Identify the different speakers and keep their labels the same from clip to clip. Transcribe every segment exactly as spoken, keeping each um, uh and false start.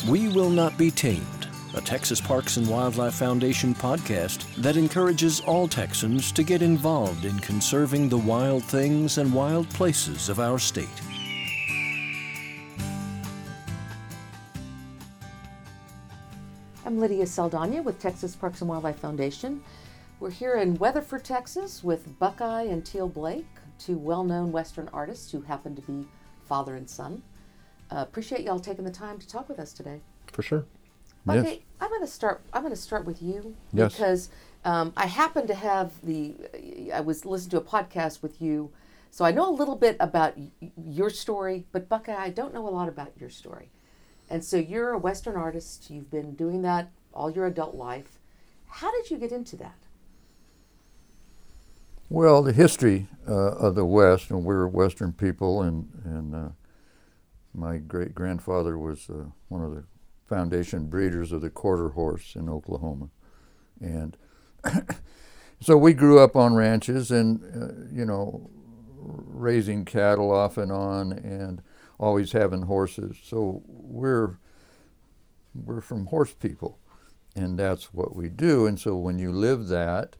Speaker 1: We Will Not Be Tamed, a Texas Parks and Wildlife Foundation podcast that encourages all Texans to get involved in conserving the wild things and wild places of our state.
Speaker 2: I'm Lydia Saldana with Texas Parks and Wildlife Foundation. We're here in Weatherford, Texas with Buckeye and Teal Blake, two well-known Western artists who happen to be father and son. Uh, appreciate y'all taking the time to talk with us today.
Speaker 3: For sure.
Speaker 2: Okay,
Speaker 3: Yes.
Speaker 2: I'm going to start. I'm going to start with you
Speaker 3: Yes.
Speaker 2: because um, I happen to have the. I was listening to a podcast with you, so I know a little bit about y- your story. But Buckeye, I don't know a lot about your story, and so you're a Western artist. You've been doing that all your adult life. How did you get into that?
Speaker 4: Well, the history uh, of the West, and we're Western people, and and uh, my great grandfather was uh, one of the foundation breeders of the quarter horse in Oklahoma, and so we grew up on ranches and uh, you know, raising cattle off and on, and always having horses. So we're we're from horse people, and that's what we do. And so when you live that,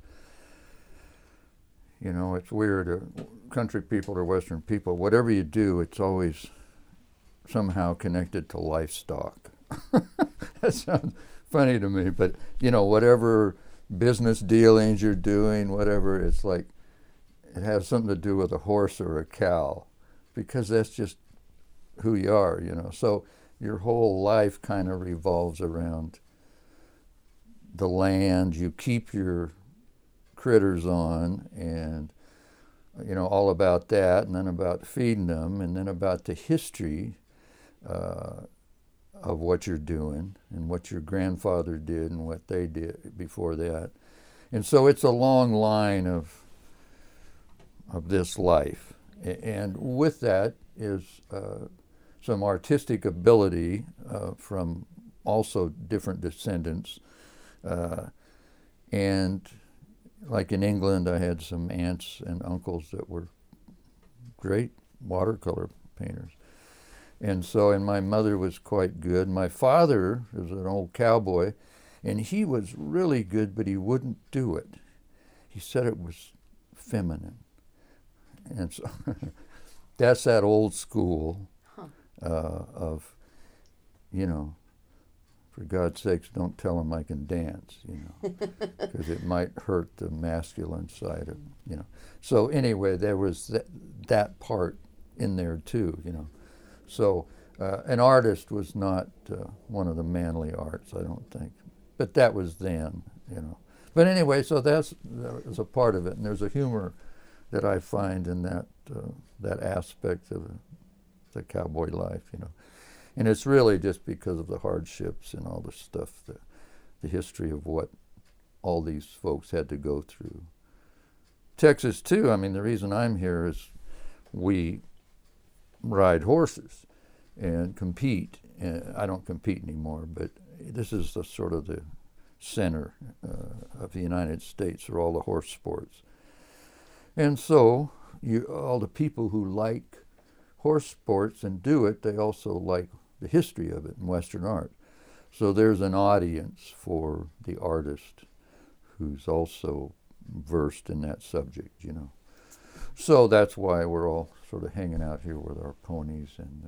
Speaker 4: you know, it's weird. Uh, country people or Western people, whatever you do, it's always somehow connected to livestock. That sounds funny to me, but you know, whatever business dealings you're doing, whatever, it's like it has something to do with a horse or a cow, because that's just who you are, you know. So your whole life kind of revolves around the land. You keep your critters on, and you know, all about that, and then about feeding them, and then about the history uh, of what you're doing and what your grandfather did and what they did before that. And so it's a long line of of this life. And with that is uh, some artistic ability uh, from also different descendants. Uh, and like in England, I had some aunts and uncles that were great watercolor painters. And so, and my mother was quite good. My father was an old cowboy, and he was really good, but he wouldn't do it. He said it was feminine. And so that's that old school
Speaker 2: Huh.
Speaker 4: uh, of, you know, for God's sakes, don't tell him I can dance, you know, because it might hurt the masculine side of, you know. So anyway, there was that, that part in there too, you know. So uh, an artist was not uh, one of the manly arts, I don't think. But that was then, you know. But anyway, so that's, that was a part of it. And there's a humor that I find in that uh, that aspect of the cowboy life, you know. And it's really just because of the hardships and all the stuff, the, the history of what all these folks had to go through. Texas, too, I mean, the reason I'm here is we ride horses and compete. And I don't compete anymore, but this is the sort of the center uh, of the United States for all the horse sports. And so you, all the people who like horse sports and do it, they also like the history of it in Western art. So there's an audience for the artist who's also versed in that subject, you know. So that's why we're all sort of hanging out here with our ponies and uh,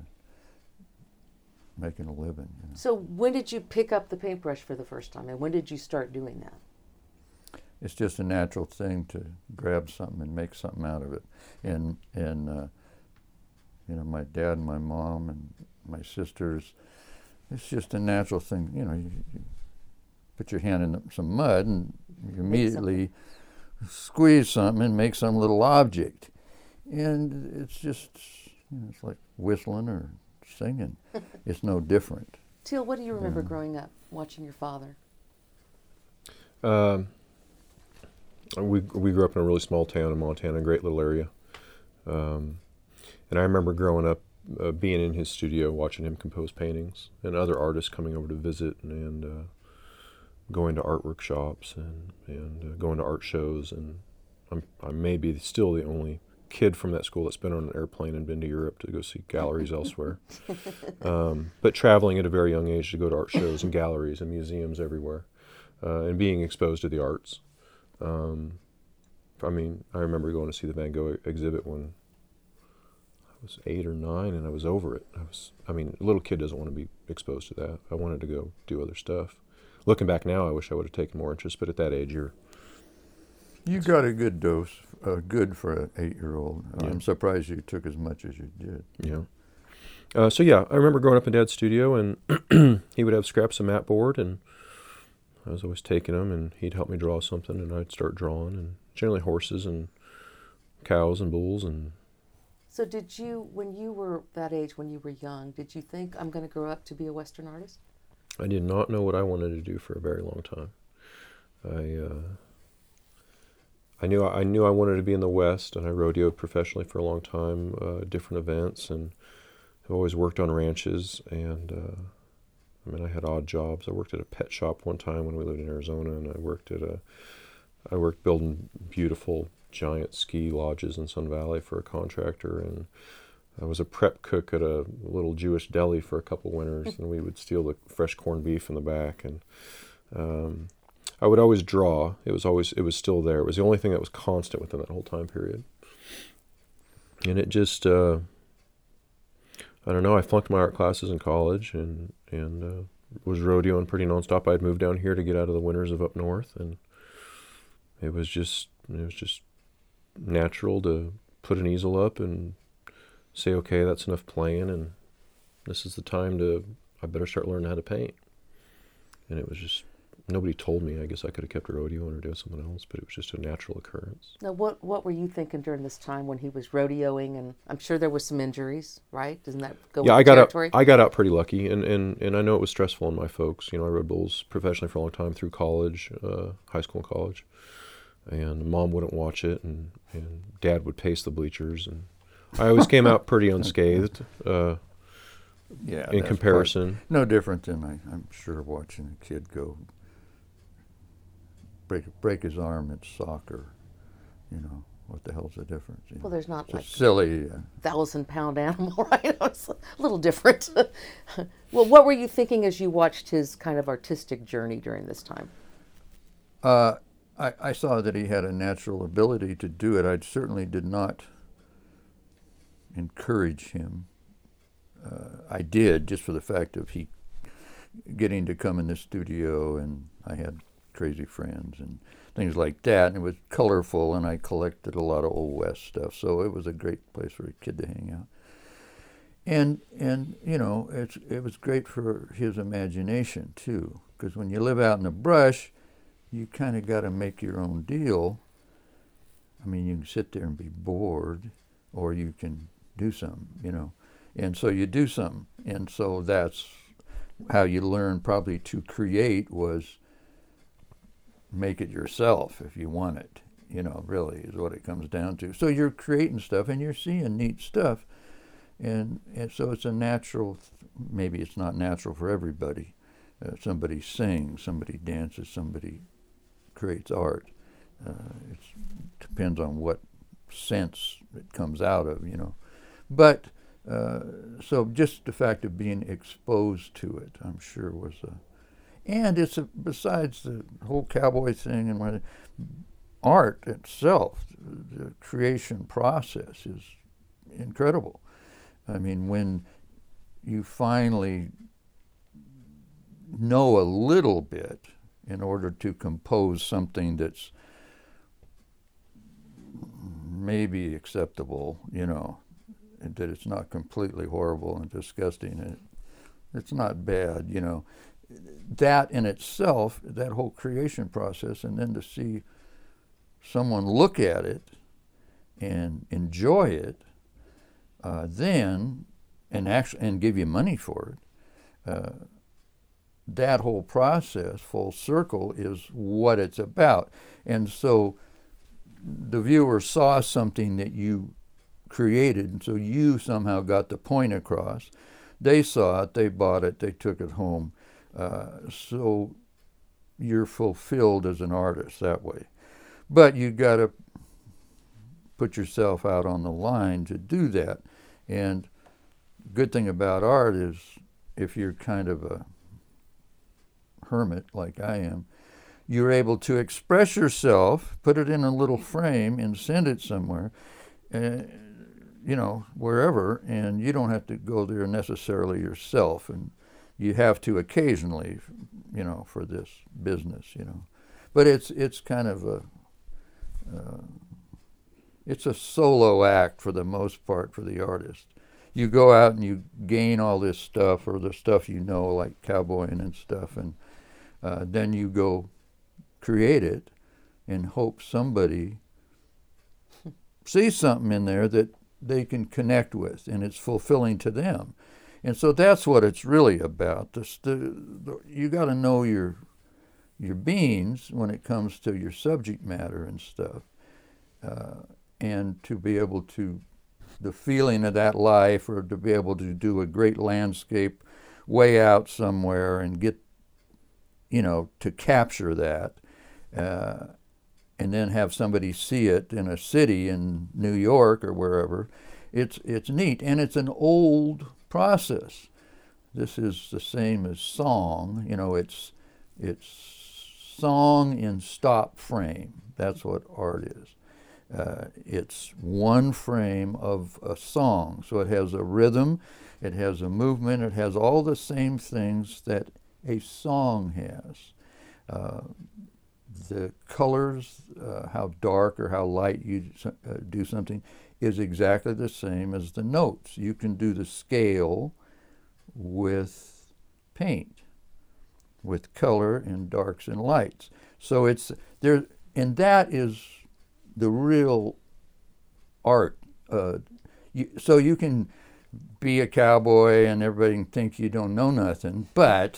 Speaker 4: making a living. You know.
Speaker 2: So when did you pick up the paintbrush for the first time, and when did you start doing that?
Speaker 4: It's just a natural thing to grab something and make something out of it. And, and uh, you know, my dad and my mom and my sisters, it's just a natural thing. You know, you, you put your hand in some mud and you immediately squeeze something and make some little object. And it's just, you know, it's like whistling or singing. It's no different.
Speaker 2: Teal, what do you remember
Speaker 4: Yeah.
Speaker 2: growing up, watching your father?
Speaker 3: Um, we we grew up in a really small town in Montana, a great little area. Um, and I remember growing up, uh, being in his studio, watching him compose paintings, and other artists coming over to visit, and, and uh, going to art workshops and and uh, going to art shows. And I'm I may be still the only kid from that school that's been on an airplane and been to Europe to go see galleries elsewhere. Um, but traveling at a very young age to go to art shows and galleries and museums everywhere, uh, and being exposed to the arts. Um, I mean, I remember going to see the Van Gogh exhibit when I was eight or nine, and I was over it. I was, I mean, a little kid doesn't want to be exposed to that. I wanted to go do other stuff. Looking back now, I wish I would have taken more interest, but at that age, you're...
Speaker 4: You got a good dose, uh, good for an eight-year-old.
Speaker 3: Yeah.
Speaker 4: I'm surprised you took as much as you did.
Speaker 3: Yeah. Uh, so yeah, I remember growing up in Dad's studio, and he would have scraps of mat board, and I was always taking them, and he'd help me draw something, and I'd start drawing, and generally horses and cows and bulls. And
Speaker 2: So did you, when you were that age, when you were young, did you think, I'm going to grow up to be a Western artist?
Speaker 3: I did not know what I wanted to do for a very long time. I uh, I knew I knew I wanted to be in the West, and I rodeoed professionally for a long time, uh, different events, and I've always worked on ranches. And uh, I mean, I had odd jobs. I worked at a pet shop one time when we lived in Arizona, and I worked at a I worked building beautiful giant ski lodges in Sun Valley for a contractor, and I was a prep cook at a little Jewish deli for a couple winters, and we would steal the fresh corned beef in the back. And um, I would always draw. It was always, it was still there. It was the only thing that was constant within that whole time period. And it just, uh, I don't know, I flunked my art classes in college, and, and uh, was rodeoing pretty nonstop. I'd moved down here to get out of the winters of up north, and it was just, it was just natural to put an easel up and say, okay, that's enough playing, and this is the time to, I better start learning how to paint. And it was just, nobody told me. I guess I could have kept rodeoing or doing something else, but it was just a natural occurrence.
Speaker 2: Now, what what were you thinking during this time when he was rodeoing? And I'm sure there was some injuries, right? Doesn't that go
Speaker 3: Yeah,
Speaker 2: with
Speaker 3: I
Speaker 2: the
Speaker 3: got out,
Speaker 2: territory?
Speaker 3: I got out pretty lucky, and, and, and I know it was stressful on my folks. You know, I rode bulls professionally for a long time through college, uh, high school and college, and Mom wouldn't watch it, and, and Dad would pace the bleachers, and I always came out pretty unscathed uh,
Speaker 4: Yeah,
Speaker 3: in
Speaker 4: that's
Speaker 3: comparison.
Speaker 4: part- no different than I, I'm sure watching a kid go break break his arm at soccer. You know, what the hell's the difference? You
Speaker 2: Well,
Speaker 4: know?
Speaker 2: there's not
Speaker 4: It's
Speaker 2: like
Speaker 4: a silly. Uh,
Speaker 2: thousand pound animal, right? It's a little different. Well, what were you thinking as you watched his kind of artistic journey during this time?
Speaker 4: uh, I, I saw that he had a natural ability to do it. I certainly did not encourage him. Uh, I did, just for the fact of he getting to come in the studio, and I had crazy friends and things like that, and it was colorful, and I collected a lot of Old West stuff, so it was a great place for a kid to hang out. And and you know, it's it was great for his imagination too, because when you live out in the brush, you kind of got to make your own deal. I mean, you can sit there and be bored, or you can do something, you know. And so you do something. And so that's how you learn probably to create, was make it yourself if you want it, you know, really is what it comes down to. So you're creating stuff and you're seeing neat stuff. And, and so it's a natural, maybe it's not natural for everybody. Uh, somebody sings, somebody dances, somebody creates art. Uh, it depends on what sense it comes out of, you know. But uh, so just the fact of being exposed to it, I'm sure, was a, and it's a, besides the whole cowboy thing and what, art itself, the creation process is incredible. I mean, when you finally know a little bit in order to compose something that's maybe acceptable, you know, and that it's not completely horrible and disgusting, and it, it's not bad, you know. That in itself, that whole creation process, and then to see someone look at it and enjoy it, uh, then, and actually, and give you money for it, uh, that whole process, full circle, is what it's about. And so the viewer saw something that you created, and so you somehow got the point across. They saw it, they bought it, they took it home. Uh, so you're fulfilled as an artist that way. But you got to put yourself out on the line to do that. And good thing about art is if you're kind of a hermit like I am, you're able to express yourself, put it in a little frame and send it somewhere, uh, you know, wherever, and you don't have to go there necessarily yourself. And you have to occasionally, you know, for this business, you know. But it's it's kind of a, uh, it's a solo act for the most part for the artist. You go out and you gain all this stuff, or the stuff you know, like cowboying and stuff, and uh, then you go create it and hope somebody sees something in there that they can connect with, and it's fulfilling to them. And so that's what it's really about. The, the, the, you got to know your your beings when it comes to your subject matter and stuff, uh, and to be able to, the feeling of that life, or to be able to do a great landscape way out somewhere and get, you know, to capture that, uh, and then have somebody see it in a city in New York or wherever. It's it's neat, and it's an old process. This is the same as song. You know, it's it's song in stop frame. That's what art is. Uh, it's one frame of a song. So it has a rhythm, it has a movement, it has all the same things that a song has. Uh, the colors, uh, how dark or how light you uh, do something, is exactly the same as the notes. You can do the scale with paint, with color and darks and lights. So it's there, and that is the real art. Uh, you, so you can be a cowboy and everybody can think you don't know nothing, but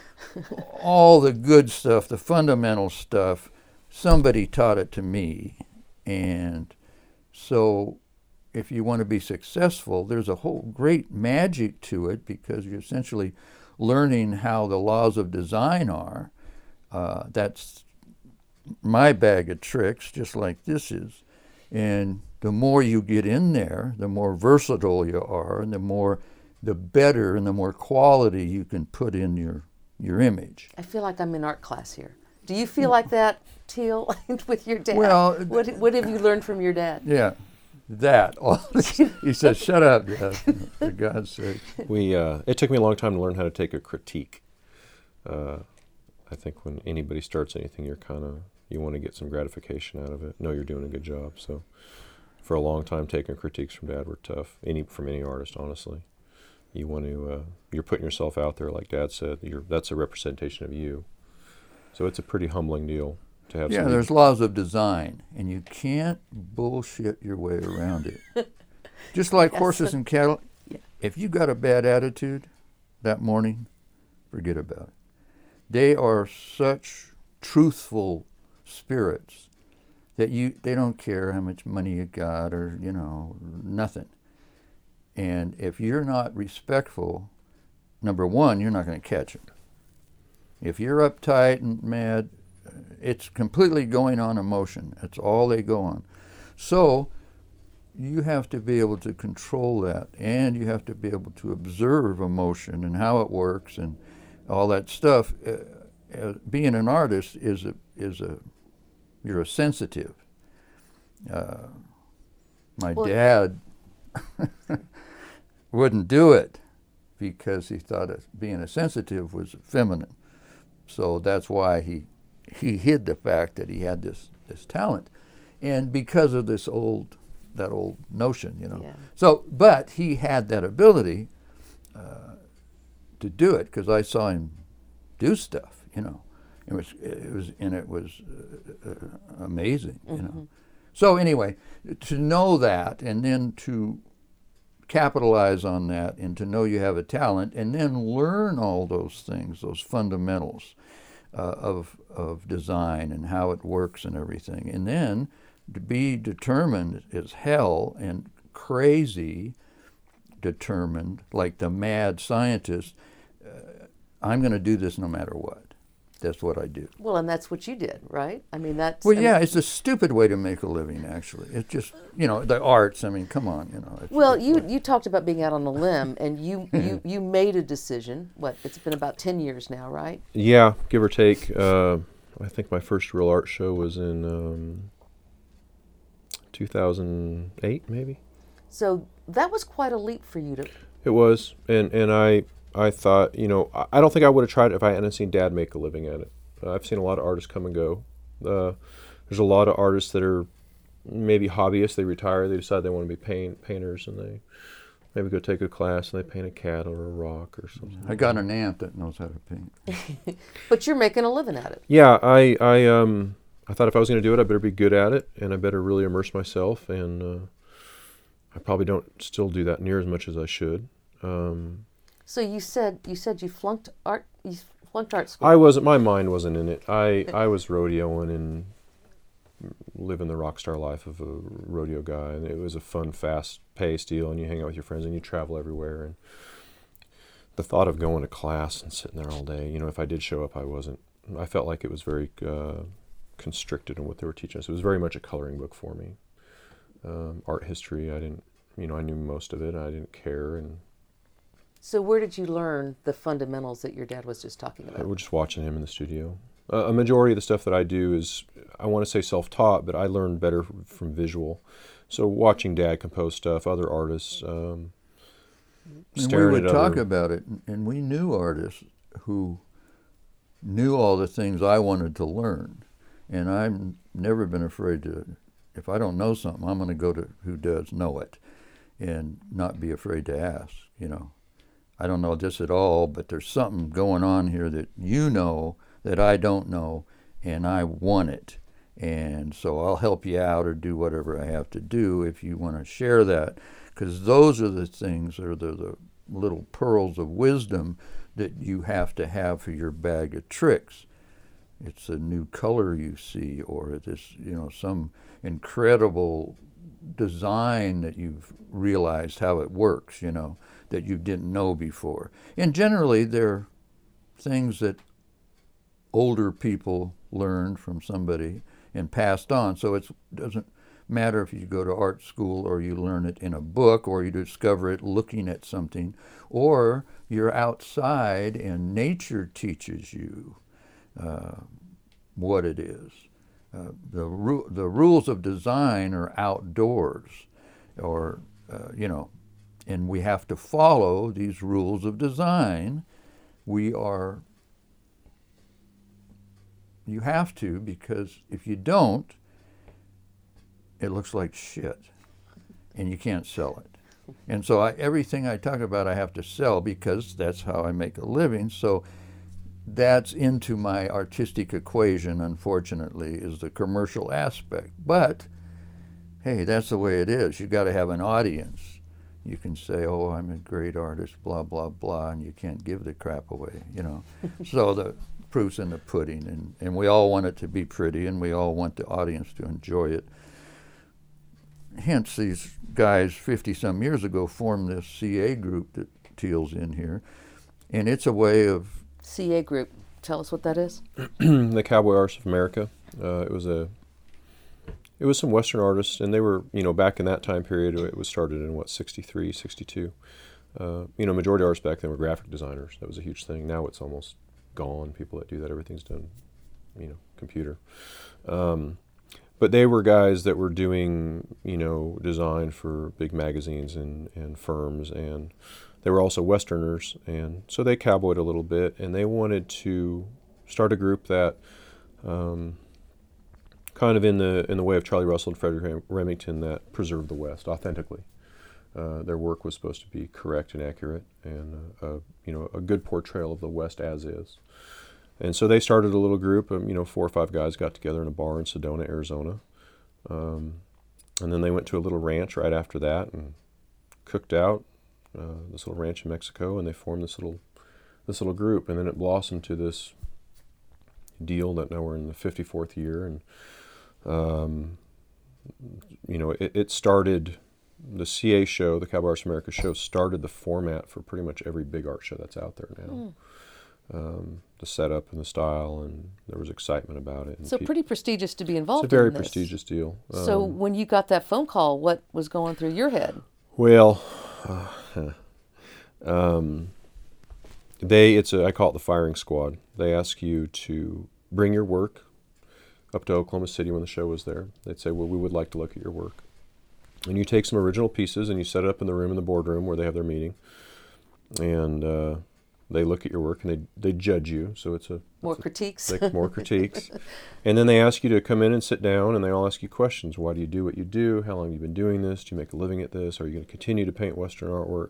Speaker 4: all the good stuff, the fundamental stuff, somebody taught it to me. And so if you want to be successful, there's a whole great magic to it, because you're essentially learning how the laws of design are. Uh, that's my bag of tricks, just like this is. And the more you get in there, the more versatile you are, and the more, the better and the more quality you can put in your, your image.
Speaker 2: I feel like I'm in art class here. Do you feel like that, Teal, with your dad?
Speaker 4: Well,
Speaker 2: what, what have you learned from your dad?
Speaker 4: Yeah. That. He says, shut up, Dad, for God's sake.
Speaker 3: We, uh, it took me a long time to learn how to take a critique. Uh, I think when anybody starts anything, you're kind of, you want to get some gratification out of it. Know you're doing a good job. So for a long time, taking critiques from Dad were tough, any from any artist, honestly. You want to, uh, you're putting yourself out there, like Dad said. You're, that's a representation of you. So it's a pretty humbling deal. Yeah,
Speaker 4: somebody. There's laws of design, and you can't bullshit your way around it. Just like yes. horses and cattle, yeah. If you got a bad attitude that morning, forget about it. They are such truthful spirits that you they don't care how much money you got, or, you know, nothing. And if you're not respectful, number one, you're not going to catch it. If you're uptight and mad, it's completely going on emotion. That's all they go on. So you have to be able to control that, and you have to be able to observe emotion and how it works and all that stuff. Uh, uh, being an artist is a is a you're a sensitive. Uh, my well, dad wouldn't do it because he thought it, being a sensitive was feminine. So that's why he. He hid the fact that he had this, this talent, and because of this old, that old notion, you know. Yeah. So, but he had that ability uh, to do it, because I saw him do stuff, you know. It was, it was, and it was uh, uh, amazing, mm-hmm. you know. So anyway, to know that, and then to capitalize on that, and to know you have a talent, and then learn all those things, those fundamentals. Uh, of of design and how it works and everything, and then to be determined as hell and crazy determined, like the mad scientist. uh, I'm going to do this no matter what. that's what I do.
Speaker 2: Well, and that's what you did, right? I mean, that's...
Speaker 4: Well,
Speaker 2: I
Speaker 4: yeah,
Speaker 2: mean,
Speaker 4: it's a stupid way to make a living, actually. It's just, you know, the arts, I mean, come on, you know. It's,
Speaker 2: well,
Speaker 4: it's
Speaker 2: you
Speaker 4: like-
Speaker 2: you talked about being out on a limb, and you, you, you made a decision. What, it's been about ten years now, right?
Speaker 3: Yeah, give or take. Uh, I think my first real art show was in um, two thousand eight, maybe.
Speaker 2: So that was quite a leap for you to...
Speaker 3: It was, and and I I thought, you know, I, I don't think I would have tried it if I hadn't seen Dad make a living at it. Uh, I've seen a lot of artists come and go. Uh, there's a lot of artists that are maybe hobbyists. They retire, they decide they want to be paint, painters, and they maybe go take a class and they paint a cat or a rock or something.
Speaker 4: I got an aunt that knows how to paint.
Speaker 2: But you're making a living at it.
Speaker 3: Yeah, I I um I thought if I was going to do it, I better be good at it, and I better really immerse myself. And uh, I probably don't still do that near as much as I should. Um,
Speaker 2: So you said you said you flunked art. You flunked art school.
Speaker 3: I wasn't. My mind wasn't in it. I I was rodeoing and living the rock star life of a rodeo guy, and it was a fun, fast-paced deal. And you hang out with your friends, and you travel everywhere. And the thought of going to class and sitting there all day, you know, if I did show up, I wasn't. I felt like it was very uh, constricted in what they were teaching us. It was very much a coloring book for me. Um, art history, I didn't. You know, I knew most of it. I didn't care, and
Speaker 2: So where did you learn the fundamentals that your dad was just talking
Speaker 3: I
Speaker 2: about?
Speaker 3: was just watching him in the studio. Uh, a majority of the stuff that I do is, I want to say self-taught, but I learn better f- from visual. So watching Dad compose stuff, other artists, um,
Speaker 4: And we
Speaker 3: staring
Speaker 4: would
Speaker 3: at
Speaker 4: talk
Speaker 3: other,
Speaker 4: about it, and we knew artists who knew all the things I wanted to learn. And I've never been afraid to, if I don't know something, I'm going to go to who does know it and not be afraid to ask, you know. I don't know this at all, but there's something going on here that you know that I don't know, and I want it. And so I'll help you out or do whatever I have to do if you want to share that, because those are the things, or the, the little pearls of wisdom that you have to have for your bag of tricks. It's a new color you see, or this, you know, some incredible design that you've realized how it works, you know, that you didn't know before. And generally, they're things that older people learned from somebody and passed on. So it doesn't matter if you go to art school or you learn it in a book or you discover it looking at something, or you're outside and nature teaches you uh, what it is. Uh, the, ru- the rules of design are outdoors, or, uh, you know, and we have to follow these rules of design. We are, you have to, because if you don't, it looks like shit, and you can't sell it. And so I, everything I talk about I have to sell, because that's how I make a living. So that's into my artistic equation, unfortunately, is the commercial aspect. But, hey, that's the way it is. You've got to have an audience. You can say, oh, I'm a great artist, blah, blah, blah, and you can't give the crap away, you know. So the proof's in the pudding, and, and we all want it to be pretty, and we all want the audience to enjoy it. Hence, these guys fifty-some years ago formed this C A group that Teal's in here, and it's a way of...
Speaker 2: C A Group. Tell us what that is.
Speaker 3: the Cowboy Artists of America. Uh, it was a, it was some Western artists, and they were, you know, back in that time period, it was started in, what, sixty-three, sixty-two. Uh, you know, majority of artists back then were graphic designers. That was a huge thing. Now it's almost gone. People that do that, everything's done, you know, computer. Um, but they were guys that were doing, you know, design for big magazines and, and firms, and they were also Westerners, and so they cowboyed a little bit, and they wanted to start a group that, um, kind of in the in the way of Charlie Russell and Frederick Remington, that preserved the West authentically. Uh, their work was supposed to be correct and accurate, and uh, uh, you know, a good portrayal of the West as is. And so they started a little group. Um, you know, four or five guys got together in a bar in Sedona, Arizona, um, and then they went to a little ranch right after that and cooked out. Uh, this little ranch in Mexico, and they formed this little this little group, and then it blossomed to this deal that now we're in the fifty-fourth year, and um, you know, it, it started, the C A show, the Cowboy Artists of America show, started the format for pretty much every big art show that's out there now. um, the setup and the style, and there was excitement about it. And
Speaker 2: So
Speaker 3: pe-
Speaker 2: pretty prestigious to be involved in
Speaker 3: It's a very
Speaker 2: this.
Speaker 3: prestigious deal.
Speaker 2: So
Speaker 3: Um,
Speaker 2: when you got that phone call, what was going through your head?
Speaker 3: Well, uh, um, they it's a I call it the firing squad. They ask you to bring your work up to Oklahoma City when the show was there. They'd say, well, we would like to look at your work. And you take some original pieces and you set it up in the room in the boardroom where they have their meeting. And uh, they look at your work and they they judge you. So it's a
Speaker 2: More
Speaker 3: it's a-
Speaker 2: critiques?
Speaker 3: like more critiques. And then they ask you to come in and sit down, and they all ask you questions. Why do you do what you do? How long have you been doing this? Do you make a living at this? Are you going to continue to paint Western artwork?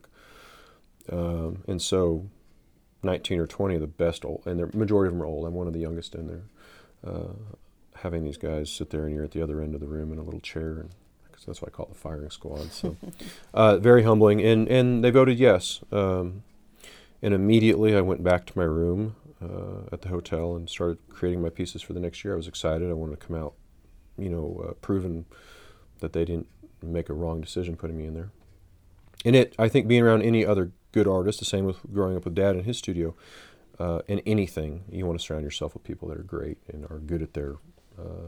Speaker 3: Um, and so nineteen or twenty of the best old, and the majority of them are old. I'm one of the youngest in there. Uh, having these guys sit there, and you're at the other end of the room in a little chair, and cause that's why I call it the firing squad. So uh, very humbling. And, and they voted yes. Um, and immediately I went back to my room Uh, at the hotel and started creating my pieces for the next year. I was excited. I wanted to come out, you know, uh, proven that they didn't make a wrong decision putting me in there. And it, I think being around any other good artist, the same with growing up with Dad in his studio, uh, in anything, you want to surround yourself with people that are great and are good at their uh,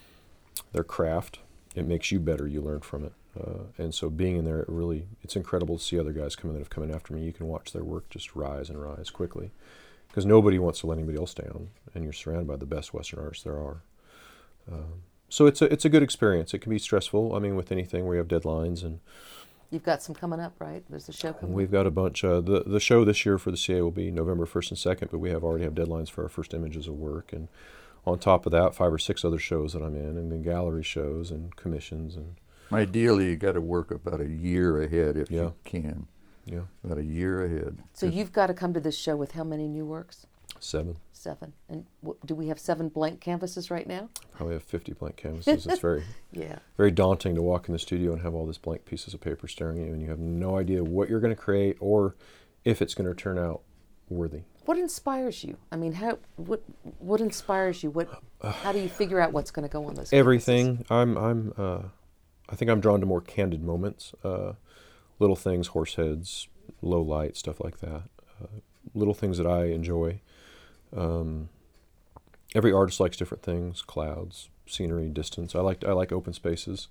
Speaker 3: their craft. It makes you better. You learn from it. Uh, and so being in there, it really, it's incredible to see other guys come in that have come in after me. You can watch their work just rise and rise quickly. Because nobody wants to let anybody else down, and you're surrounded by the best Western artists there are. Um, so it's a it's a good experience. It can be stressful. I mean, with anything where you have deadlines, and
Speaker 2: You've got some coming up, right? There's a show coming
Speaker 3: we've
Speaker 2: up.
Speaker 3: got a bunch. Uh, the the show this year for the C A will be November first and second, but we have already have deadlines for our first images of work, and on top of that, five or six other shows that I'm in, and then gallery shows and commissions, and
Speaker 4: Ideally, you got to work about a year ahead if
Speaker 3: Yeah.
Speaker 4: you can.
Speaker 3: yeah,
Speaker 4: About a year ahead.
Speaker 2: So you've got to come to this show with how many new works?
Speaker 3: seven.
Speaker 2: Seven. And w- do we have seven blank canvases right now?
Speaker 3: Probably have fifty blank canvases. It's very
Speaker 2: Yeah.
Speaker 3: very daunting to walk in the studio and have all these blank pieces of paper staring at you, and you have no idea what you're going to create or if it's going to turn out worthy.
Speaker 2: What inspires you? I mean, how what what inspires you? What how do you figure out what's going to go on those canvases?
Speaker 3: Everything. I'm. I'm. Uh, I think I'm drawn to more candid moments, uh, little things, horse heads, low light, stuff like that. Uh, little things that I enjoy. Um, every artist likes different things: clouds, scenery, distance. I like. I like open spaces,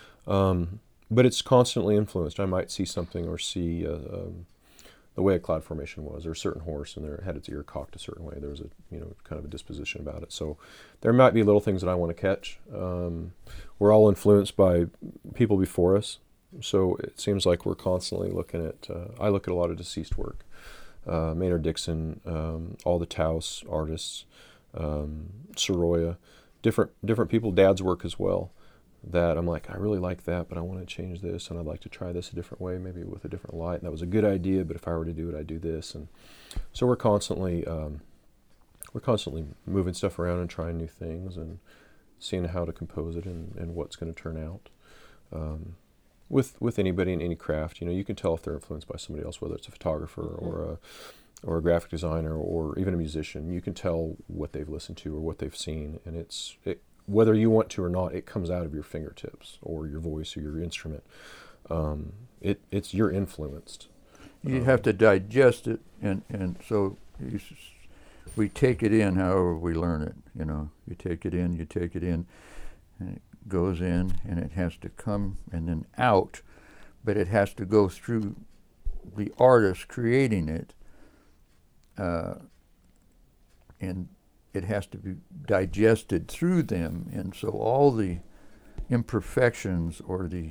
Speaker 3: um, but it's constantly influenced. I might see something or see. Uh, um, the way a cloud formation was, or a certain horse, and there had its ear cocked a certain way. There was a, you know, kind of a disposition about it. So there might be little things that I want to catch. Um, we're all influenced by people before us, so it seems like we're constantly looking at. Uh, I look at a lot of deceased work, uh, Maynard Dixon, um, all the Taos artists, um, Soroya, different different people. Dad's work as well. That I'm like, I really like that, but I want to change this, and I'd like to try this a different way, maybe with a different light. And that was a good idea, but if I were to do it, I'd do this. And so we're constantly, um, we're constantly moving stuff around and trying new things and seeing how to compose it and, and what's going to turn out. Um, with with anybody in any craft, you know, you can tell if they're influenced by somebody else, whether it's a photographer mm-hmm. or a or a graphic designer or even a musician. You can tell what they've listened to or what they've seen, and it's it. Whether you want to or not, it comes out of your fingertips or your voice or your instrument. Um, it, it's you're influenced.
Speaker 4: You
Speaker 3: um,
Speaker 4: have to digest it, and, and so you, s- we take it in however we learn it. You know, you take it in, you take it in, and it goes in, and it has to come and then out, but it has to go through the artist creating it, uh, and it has to be digested through them, and so all the imperfections or the,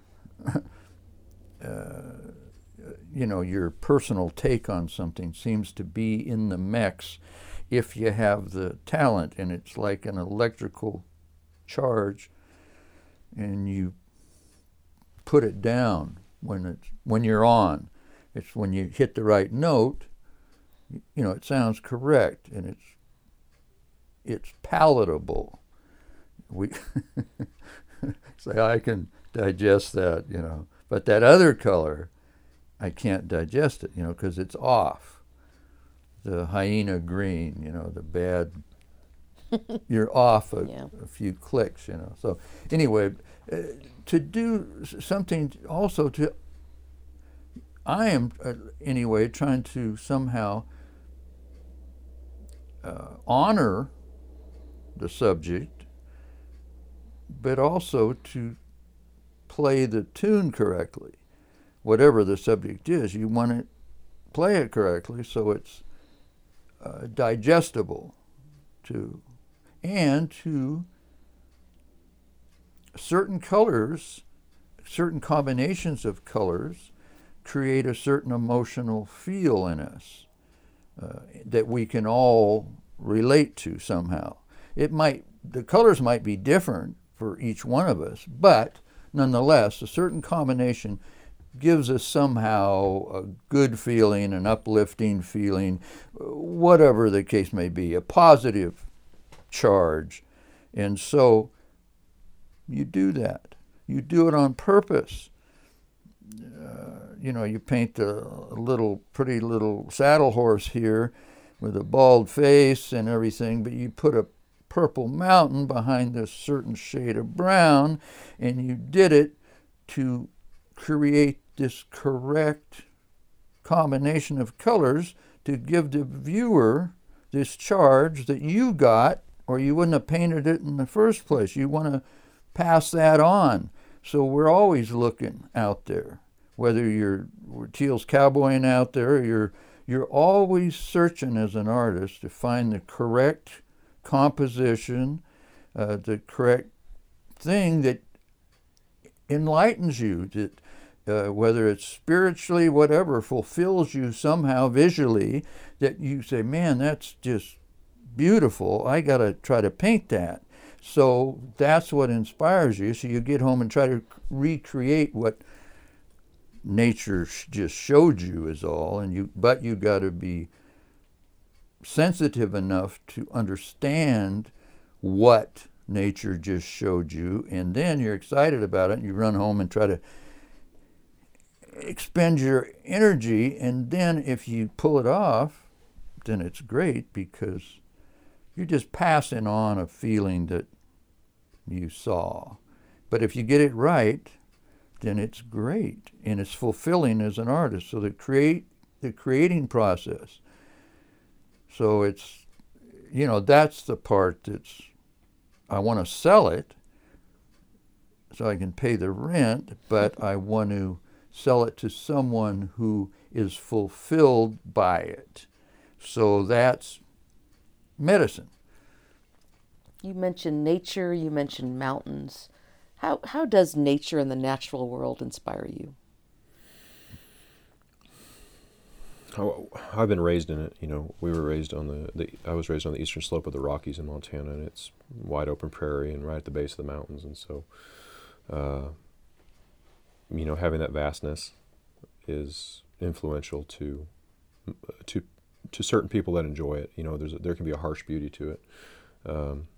Speaker 4: uh, you know, your personal take on something seems to be in the mix if you have the talent, and it's like an electrical charge, and you put it down when it's when you're on. It's when you hit the right note, you know, it sounds correct, and it's it's palatable. We say, I can digest that, you know, but that other color, I can't digest it, you know, because it's off. The hyena green, you know, the bad, you're off a,
Speaker 2: Yeah.
Speaker 4: a few clicks, you know. So anyway, uh, to do s- something also to, I am uh, anyway trying to somehow uh, honor the subject, but also to play the tune correctly. Whatever the subject is, you want to play it correctly so it's uh, digestible to, and to certain colors, certain combinations of colors create a certain emotional feel in us uh, that we can all relate to somehow. It might, the colors might be different for each one of us, but nonetheless, a certain combination gives us somehow a good feeling, an uplifting feeling, whatever the case may be, a positive charge. And so you do that. You do it on purpose. Uh, you know, you paint a, a little pretty little saddle horse here with a bald face and everything, but you put a purple mountain behind this certain shade of brown, and you did it to create this correct combination of colors to give the viewer this charge that you got, or you wouldn't have painted it in the first place. You want to pass that on. So we're always looking out there, whether you're Teal's cowboying out there, or you're you're always searching as an artist to find the correct composition, uh, the correct thing that enlightens you, that uh, whether it's spiritually, whatever, fulfills you somehow visually, that you say, man, that's just beautiful. I got to try to paint that. So that's what inspires you. So you get home and try to recreate what nature just showed you is all, and you but you got to be sensitive enough to understand what nature just showed you, and then you're excited about it, and you run home and try to expend your energy, and then if you pull it off, then it's great, because you're just passing on a feeling that you saw. But if you get it right, then it's great, and it's fulfilling as an artist. So the create the creating process. So it's, you know, that's the part that's, I want to sell it so I can pay the rent, but I want to sell it to someone who is fulfilled by it. So that's medicine.
Speaker 2: You mentioned nature, you mentioned mountains. How how does nature and the natural world inspire you?
Speaker 3: I've been raised in it. You know, we were raised on the, the I was raised on the eastern slope of the Rockies in Montana, and it's wide open prairie and right at the base of the mountains. And so, uh, you know, having that vastness is influential to to to certain people that enjoy it. You know, there's a, there can be a harsh beauty to it. Um,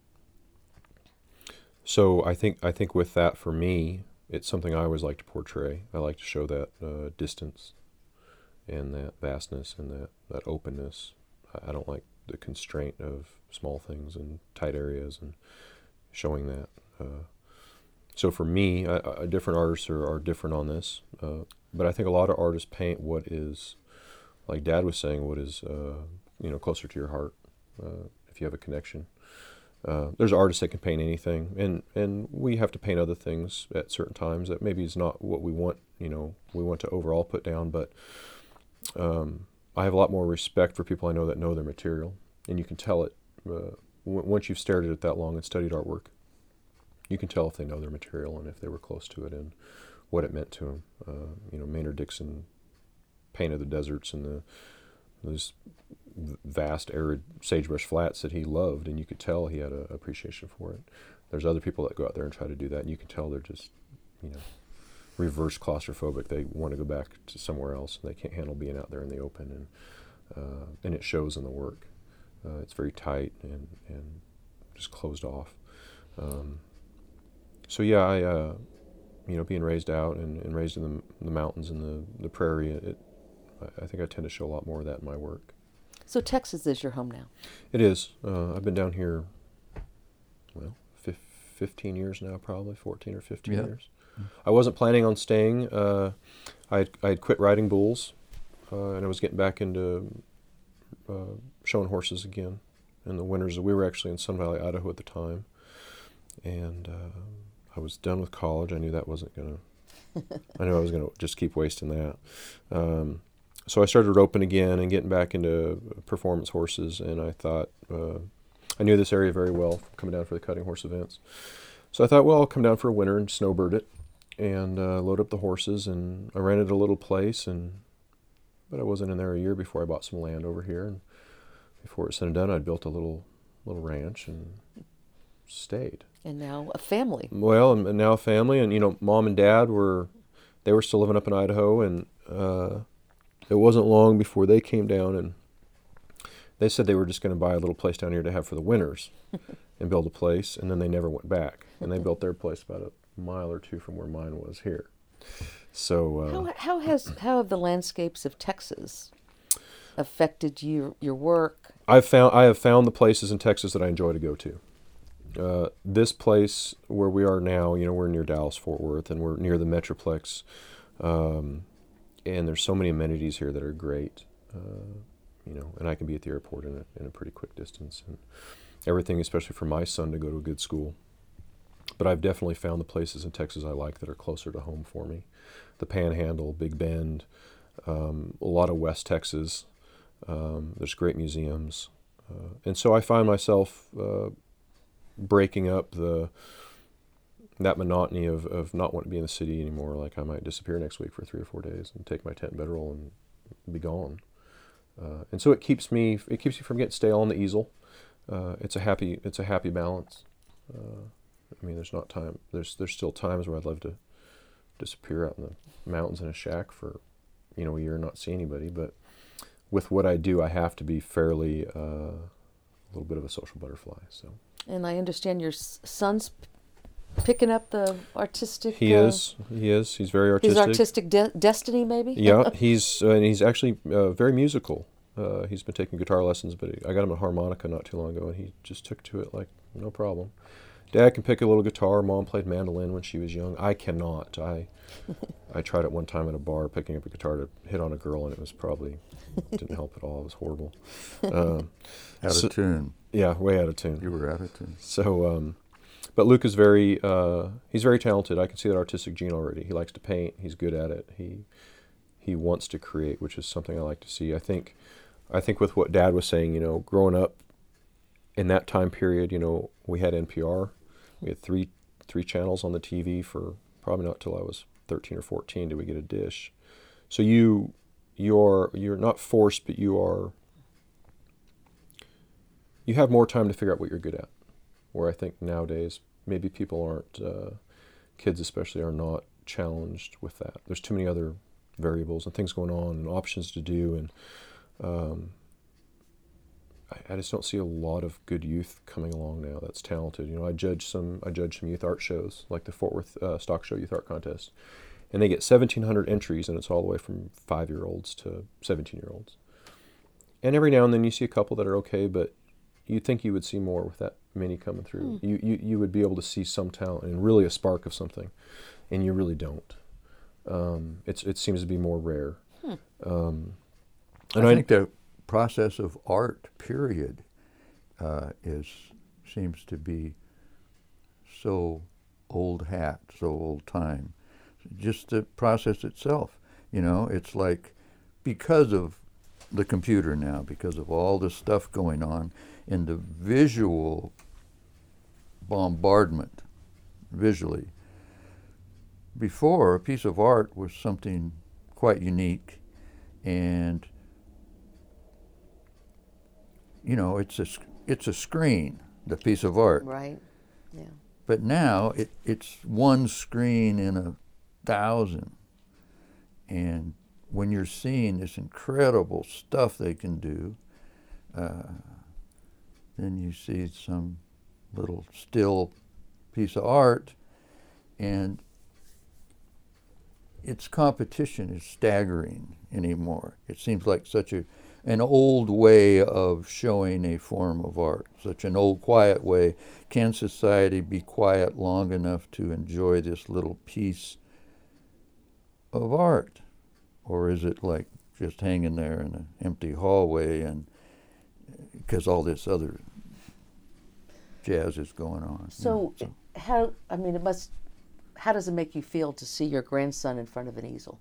Speaker 3: so I think I think with that, for me, it's something I always like to portray. I like to show that uh, distance and that vastness and that, that openness. I don't like the constraint of small things and tight areas, and showing that. Uh, so for me, I, I, different artists are, are different on this, uh, but I think a lot of artists paint what is, like Dad was saying, what is uh, you know, closer to your heart, uh, if you have a connection. Uh, there's artists that can paint anything, and, and we have to paint other things at certain times that maybe is not what we want, you know, we want to overall put down, but Um, I have a lot more respect for people I know that know their material, and you can tell it uh, w- once you've stared at it that long and studied artwork. You can tell if they know their material and if they were close to it and what it meant to them. Uh, you know, Maynard Dixon painted the deserts and the those vast arid sagebrush flats that he loved, and you could tell he had an appreciation for it. There's other people that go out there and try to do that, and you can tell they're just, you know, reverse claustrophobic. They want to go back to somewhere else, and they can't handle being out there in the open, and uh, and it shows in the work. Uh, it's very tight and, and just closed off. Um, so yeah, I uh, you know, being raised out and, and raised in the, the mountains and the, the prairie, it, I think I tend to show a lot more of that in my work.
Speaker 2: So Texas is your home now?
Speaker 3: It is. Uh, I've been down here, well, fifteen years now, probably fourteen or fifteen
Speaker 4: Yeah.
Speaker 3: years. I wasn't planning on staying. Uh, I had, I had quit riding bulls, uh, and I was getting back into uh, showing horses again. in the winters. We were actually in Sun Valley, Idaho at the time, and uh, I was done with college. I knew that wasn't going to, I knew I was going to just keep wasting that. Um, so I started roping again and getting back into performance horses, and I thought, uh, I knew this area very well from coming down for the cutting horse events. So I thought, well, I'll come down for a winter and snowbird it and uh, load up the horses, and I rented a little place, and but I wasn't in there a year before I bought some land over here, and before it's said and done, I'd built a little little ranch and stayed.
Speaker 2: And now a family.
Speaker 3: Well, and, and now a family, and you know, Mom and Dad were, they were still living up in Idaho, and uh, it wasn't long before they came down, and they said they were just going to buy a little place down here to have for the winters and build a place, and then they never went back. And they built their place about a mile or two from where mine was here. So uh,
Speaker 2: how, how has how have the landscapes of Texas affected your your work?
Speaker 3: I've found I have found the places in Texas that I enjoy to go to. Uh, this place where we are now, you know, we're near Dallas Fort Worth, and we're near the Metroplex, um, and there's so many amenities here that are great. Uh, you know, and I can be at the airport in a in a pretty quick distance, and everything, especially for my son to go to a good school. But I've definitely found the places in Texas I like that are closer to home for me. The Panhandle, Big Bend, um, a lot of West Texas. Um, there's great museums. Uh, and so I find myself uh, breaking up the that monotony of, of not wanting to be in the city anymore. Like I might disappear next week for three or four days and take my tent and bedroll and be gone. Uh, and so it keeps me it keeps you from getting stale on the easel. Uh, it's a happy it's a happy balance. Uh, I mean, there's not time. There's there's still times where I'd love to disappear out in the mountains in a shack for, you know, a year and not see anybody. But with what I do, I have to be fairly uh, a little bit of a social butterfly. So.
Speaker 2: And I understand your s- son's p- picking up the artistic.
Speaker 3: He
Speaker 2: uh,
Speaker 3: is. He is. He's very artistic.
Speaker 2: His artistic de- destiny, maybe.
Speaker 3: Yeah, he's uh, and he's actually uh, very musical. Uh, he's been taking guitar lessons, but he, I got him a harmonica not too long ago, and he just took to it like no problem. Dad can pick a little guitar. Mom played mandolin when she was young. I cannot. I I tried it one time at a bar, picking up a guitar to hit on a girl, and it was probably, didn't help at all. It was horrible. Um,
Speaker 4: out
Speaker 3: so,
Speaker 4: of tune.
Speaker 3: Yeah, way out of tune.
Speaker 4: You were out of tune.
Speaker 3: So, um, but Luke is very, uh, he's very talented. I can see that artistic gene already. He likes to paint. He's good at it. He he wants to create, which is something I like to see. I think, I think with what Dad was saying, you know, growing up in that time period, you know, we had N P R. We had three three channels on the T V for probably not till I was thirteen or fourteen did we get a dish. So you you're you're not forced, but you are you have more time to figure out what you're good at. Where I think nowadays maybe people aren't uh, kids especially are not challenged with that. There's too many other variables and things going on and options to do, and um, I just don't see a lot of good youth coming along now that's talented. You know, I judge some I judge some youth art shows, like the Fort Worth uh, Stock Show Youth Art Contest, and they get seventeen hundred entries, and it's all the way from five-year-olds to seventeen-year-olds. And every now and then you see a couple that are okay, but you'd think you would see more with that many coming through. Mm. You, you you would be able to see some talent and really a spark of something, and you really don't. Um, it's it seems to be more rare.
Speaker 2: Hmm.
Speaker 3: Um,
Speaker 4: and I, I think the process of art, period, uh, is seems to be so old hat, so old time. Just the process itself, you know, it's like because of the computer now, because of all the stuff going on in the visual bombardment, visually. Before, a piece of art was something quite unique, and you know, it's a it's a screen, the piece of art.
Speaker 2: Right. Yeah.
Speaker 4: But now it it's one screen in a thousand, and when you're seeing this incredible stuff they can do, uh, then you see some little still piece of art, and its competition is staggering anymore. It seems like such a an old way of showing a form of art, such an old quiet way. Can society be quiet long enough to enjoy this little piece of art? Or is it like just hanging there in an empty hallway, and because all this other jazz is going on.
Speaker 2: So,
Speaker 4: you know,
Speaker 2: how, I mean, it must, how does it make you feel to see your grandson in front of an easel?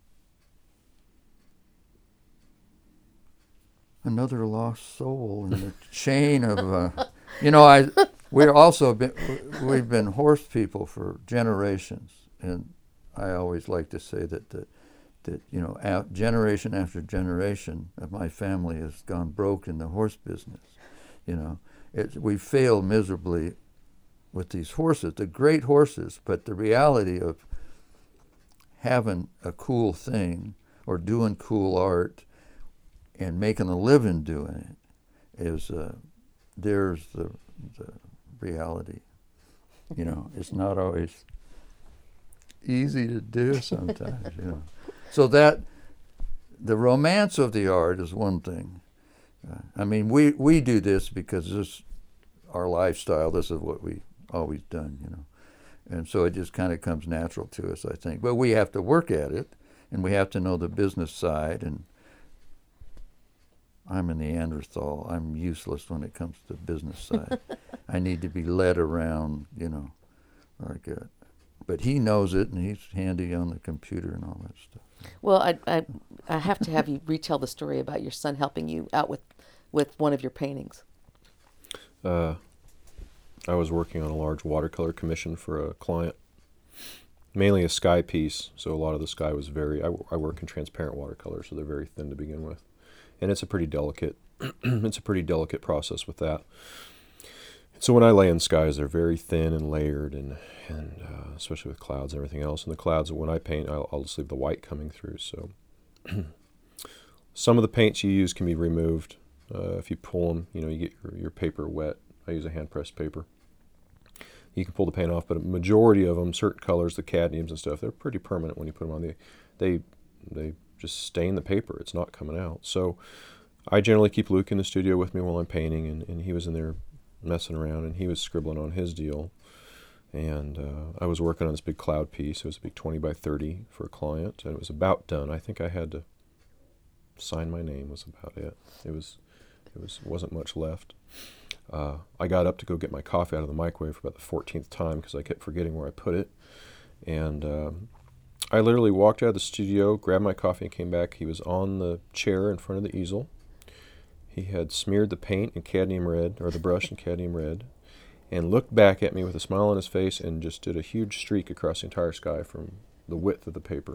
Speaker 4: Another lost soul in the chain of, uh, you know, I, we're also been, we've been horse people for generations, and I always like to say that the, that you know, out, generation after generation of my family has gone broke in the horse business. You know, it, we failed miserably with these horses, the great horses, but the reality of having a cool thing or doing cool art and making a living doing it is, uh, there's the, the reality. You know, it's not always easy to do sometimes, you know. So that, the romance of the art is one thing. Uh, I mean, we, we do this because this our lifestyle, this is what we always done, you know. And so it just kind of comes natural to us, I think. But we have to work at it, and we have to know the business side, and I'm a Neanderthal. I'm useless when it comes to the business side. I need to be led around, you know, like a, but he knows it, and he's handy on the computer and all that stuff.
Speaker 2: Well, I, I, I have to have you retell the story about your son helping you out with, with one of your paintings.
Speaker 3: Uh, I was working on a large watercolor commission for a client, mainly a sky piece. So a lot of the sky was very, I, I work in transparent watercolor, so they're very thin to begin with. And it's a pretty delicate, it's a pretty delicate process with that. So when I lay in skies, they're very thin and layered, and, and uh, especially with clouds and everything else. And the clouds, when I paint, I'll, I'll just leave the white coming through. So some of the paints you use can be removed. Uh, if you pull them, you know, you get your, your paper wet. I use a hand-pressed paper. You can pull the paint off, but a majority of them, certain colors, the cadmiums and stuff, they're pretty permanent when you put them on. They, they, they just stain the paper. It's not coming out. So I generally keep Luke in the studio with me while I'm painting, and, and he was in there messing around, and he was scribbling on his deal. And uh, I was working on this big cloud piece. It was a big twenty by thirty for a client, and it was about done. I think I had to sign my name was about it. It was, it was wasn't much left. Uh, I got up to go get my coffee out of the microwave for about the fourteenth time because I kept forgetting where I put it. And um, I literally walked out of the studio, grabbed my coffee, and came back. He was on the chair in front of the easel. He had smeared the paint in cadmium red, or the brush in cadmium red, and looked back at me with a smile on his face and just did a huge streak across the entire sky from the width of the paper.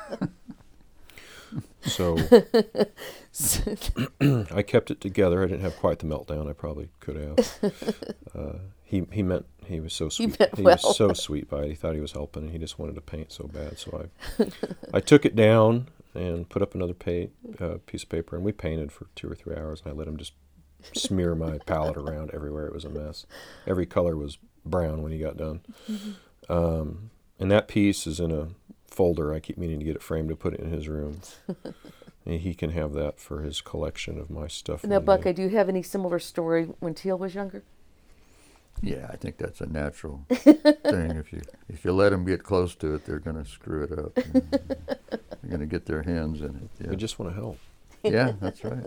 Speaker 3: So I kept it together. I didn't have quite the meltdown I probably could have. Uh, he he meant he was so sweet.
Speaker 2: meant
Speaker 3: He
Speaker 2: well.
Speaker 3: was so sweet by it. He thought he was helping, and he just wanted to paint so bad. So I I took it down and put up another pa- uh, piece of paper, and we painted for two or three hours. And I let him just smear my palette around everywhere. It was a mess. Every color was brown when he got done. Mm-hmm. Um, and that piece is in a folder. I keep meaning to get it framed to put it in his room. And he can have that for his collection of my stuff.
Speaker 2: Now, Buckeye, do you have any similar story when Teal was younger?
Speaker 4: Yeah, I think that's a natural thing. If you if you let them get close to it, they're going to screw it up. You know. They're going to get their hands in it. Yeah.
Speaker 3: We just want to help.
Speaker 4: Yeah, that's right.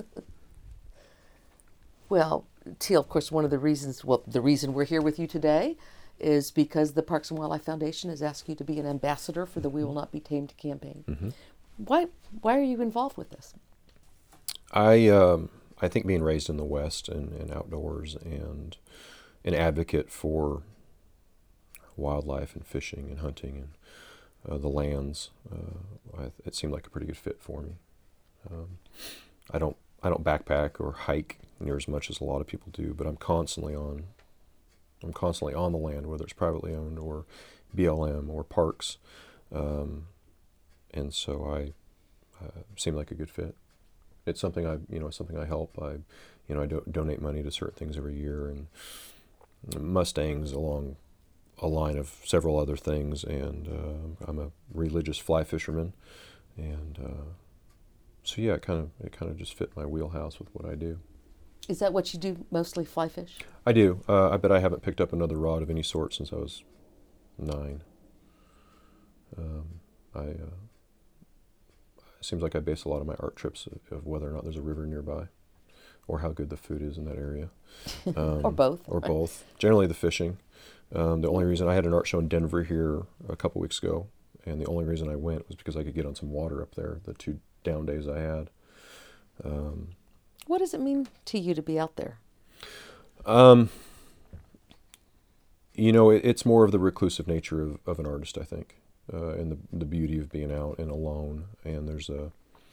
Speaker 2: Well, Teal, of course, one of the reasons, well, the reason we're here with you today is because the Parks and Wildlife Foundation has asked you to be an ambassador for the We Will Not Be Tamed campaign. Mm-hmm. Why why are you involved with this?
Speaker 3: I um, I think being raised in the West and, and outdoors and an advocate for wildlife and fishing and hunting and uh, the lands, uh, I, it seemed like a pretty good fit for me. Um, I don't I don't backpack or hike near as much as a lot of people do, but I'm constantly on I'm constantly on the land, whether it's privately owned or B L M or parks, um, and so I uh, seemed like a good fit. It's something I you know it's something I help. I you know I do, donate money to certain things every year, and mustangs along a line of several other things, and uh, I'm a religious fly fisherman, and uh, so yeah, it kind of it kind of just fit my wheelhouse with what I do.
Speaker 2: Is that what you do, mostly fly fish?
Speaker 3: I do. Uh, I bet I haven't picked up another rod of any sort since I was nine. Um, I uh, it seems like I base a lot of my art trips of, of whether or not there's a river nearby, or how good the food is in that area. Um,
Speaker 2: Or both.
Speaker 3: Or both. Generally the fishing. Um, the only reason I had an art show in Denver here a couple weeks ago, and the only reason I went was because I could get on some water up there, the two down days I had. Um,
Speaker 2: What does it mean to you to be out there?
Speaker 3: Um, you know, it, it's more of the reclusive nature of, of an artist, I think, uh, and the the beauty of being out and alone. And there's a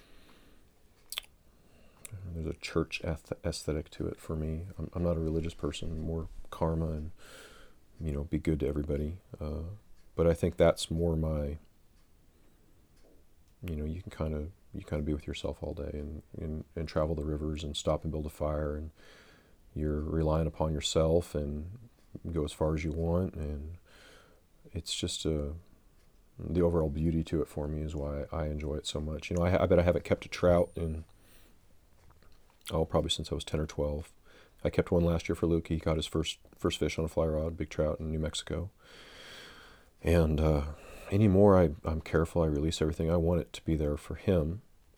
Speaker 3: there's a church eth- aesthetic to it for me. I'm, I'm not a religious person, more karma and, you know, be good to everybody. Uh, but I think that's more my, you know, you can kind of you kind of be with yourself all day and, and, and travel the rivers and stop and build a fire, and you're relying upon yourself and go as far as you want, and it's just a, the overall beauty to it for me is why I enjoy it so much. You know, I, I bet I haven't kept a trout in, oh, probably since I was ten or twelve. I kept one last year for Luke. He caught his first first fish on a fly rod, big trout in New Mexico. And uh, anymore, I, I'm careful. I release everything. I want it to be there for him.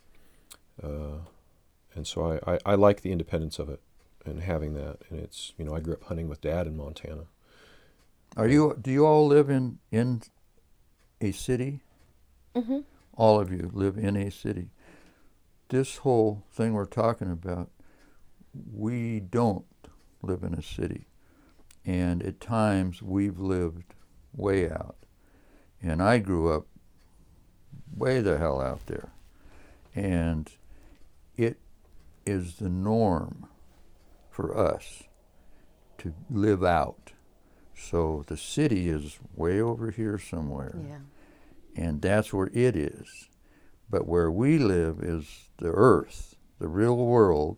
Speaker 3: Uh, and so I, I, I like the independence of it and having that. And it's, you know, I grew up hunting with Dad in Montana.
Speaker 4: Are you? Do you all live in in a city?
Speaker 2: Mm-hmm.
Speaker 4: All of you live in a city. This whole thing we're talking about, we don't live in a city, and at times we've lived way out. And I grew up way the hell out there, and it is the norm for us to live out. So the city is way over here somewhere,
Speaker 2: Yeah.
Speaker 4: and that's where it is. But where we live is the earth, the real world,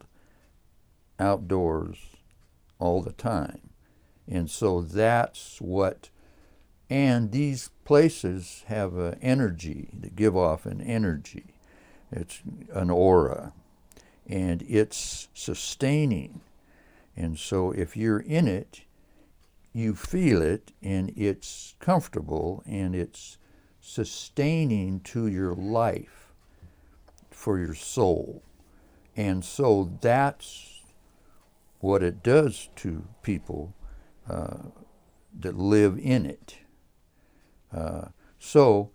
Speaker 4: outdoors all the time. And so that's what, and these places have an energy, that give off an energy. It's an aura, and it's sustaining. And so if you're in it, you feel it, and it's comfortable, and it's sustaining to your life for your soul. And so that's what it does to people uh, that live in it. Uh, so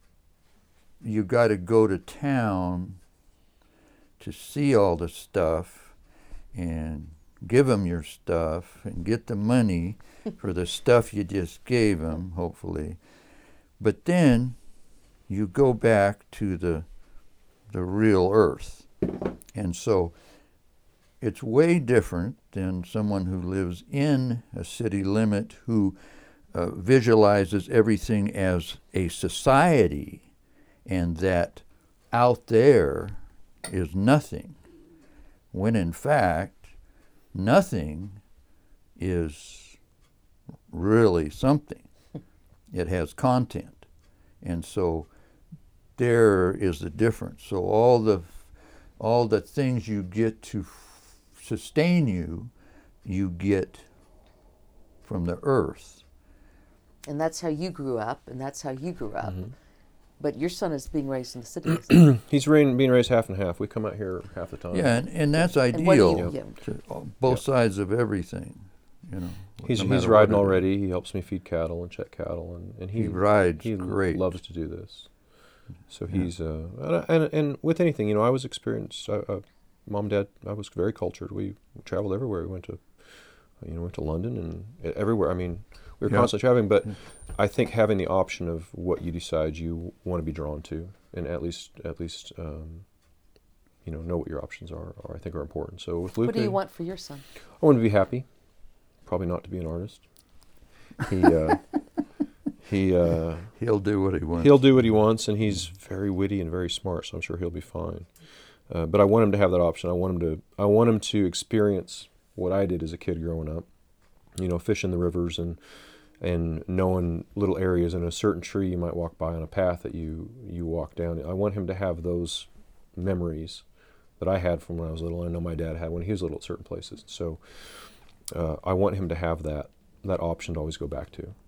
Speaker 4: you got to go to town to see all the stuff and give them your stuff and get the money for the stuff you just gave them, hopefully. But then you go back to the the real earth. And so it's way different than someone who lives in a city limit, who uh, visualizes everything as a society, and that out there is nothing, when in fact nothing is really something. It has content. And so there is the difference. So all the all the things you get to f- sustain you, you get from the earth.
Speaker 2: And that's how you grew up, and that's how you grew up.
Speaker 3: Mm-hmm.
Speaker 2: But your son is being raised in the city. isn't he?
Speaker 3: He's rain, being raised half and half. We come out here half the time.
Speaker 4: Yeah, and, and that's
Speaker 2: And what do
Speaker 4: ideal
Speaker 2: you- yeah.
Speaker 4: to all- both sides of everything, you know.
Speaker 3: He's
Speaker 4: no
Speaker 3: he's
Speaker 4: matter
Speaker 3: riding
Speaker 4: what it is.
Speaker 3: already. He helps me feed cattle and check cattle, and, and he,
Speaker 4: He rides
Speaker 3: he
Speaker 4: great.
Speaker 3: loves to do this. So
Speaker 4: Yeah.
Speaker 3: he's uh and, and and with anything, you know, I was experienced. Uh, uh, Mom, and Dad, I was very cultured. We traveled everywhere. We went to, you know, went to London and everywhere. I mean, we were
Speaker 4: Yeah.
Speaker 3: constantly traveling. But
Speaker 4: Yeah.
Speaker 3: I think having the option of what you decide you want to be drawn to, and at least at least um, you know know what your options are, are I think are important. So with Luke,
Speaker 2: What do you want for your son?
Speaker 3: I want him to be happy. Probably not to be an artist. He uh, he uh,
Speaker 4: He'll do what he wants.
Speaker 3: he'll do what he wants, and he's very witty and very smart. So I'm sure he'll be fine. Uh, but I want him to have that option. I want him to I want him to experience what I did as a kid growing up. You know, fishing the rivers and and knowing little areas, and a certain tree you might walk by on a path that you you walk down. I want him to have those memories that I had from when I was little. I know my dad had when he was little at certain places. So uh, I want him to have that that option to always go back to.